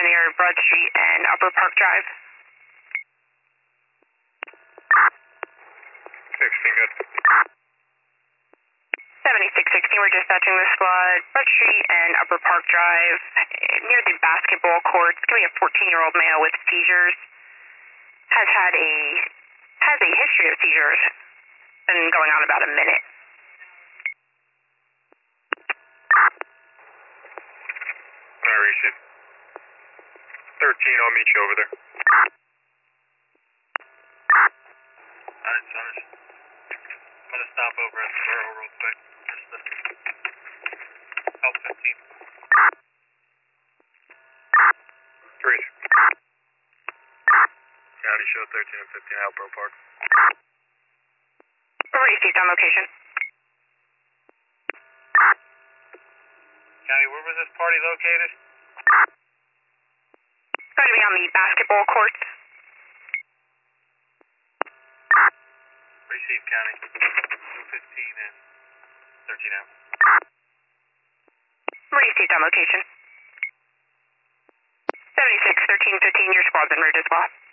near Broad Street and Upper Park Drive. 16, good. 7616, we're dispatching the squad, Broad Street and Upper Park Drive, near the basketball courts. It's going to be a 14-year-old male with seizures. Has a history of seizures. Been going on about a minute. Alright, receive. 13, I'll meet you over there. Alright, Summers. I'm gonna stop over at the borough real quick. Just to help 15. Freeze. County show 13 and 15 Halbro Park. Received on location. County, where was this party located? Going to be on the basketball courts. Receive, County. 215 and 13 out. Received on location. 761315, your squad's en route as well.